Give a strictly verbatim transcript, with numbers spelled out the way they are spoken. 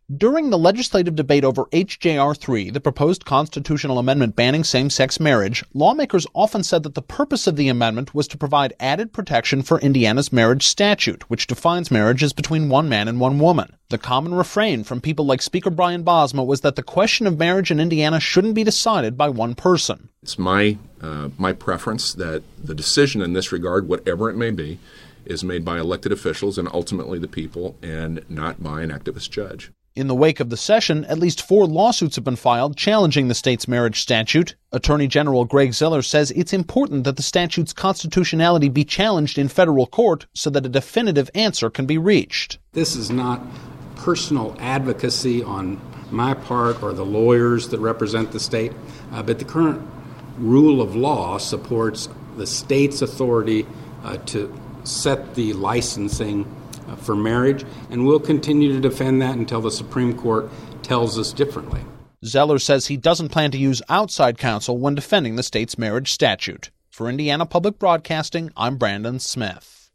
During the legislative debate over H J R three, the proposed constitutional amendment banning same-sex marriage, lawmakers often said that the purpose of the amendment was to provide added protection for Indiana's marriage statute, which defines marriage as between one man and one woman. The common refrain from people like Speaker Brian Bosma was that the question of marriage in Indiana shouldn't be decided by one person. It's my uh, my preference that the decision in this regard, whatever it may be, is made by elected officials and ultimately the people, and not by an activist judge. In the wake of the session, at least four lawsuits have been filed challenging the state's marriage statute. Attorney General Greg Zeller says it's important that the statute's constitutionality be challenged in federal court so that a definitive answer can be reached. This is not personal advocacy on my part or the lawyers that represent the state, uh, but the current rule of law supports the state's authority uh, to set the licensing for marriage, and we'll continue to defend that until the Supreme Court tells us differently. Zeller says he doesn't plan to use outside counsel when defending the state's marriage statute. For Indiana Public Broadcasting, I'm Brandon Smith.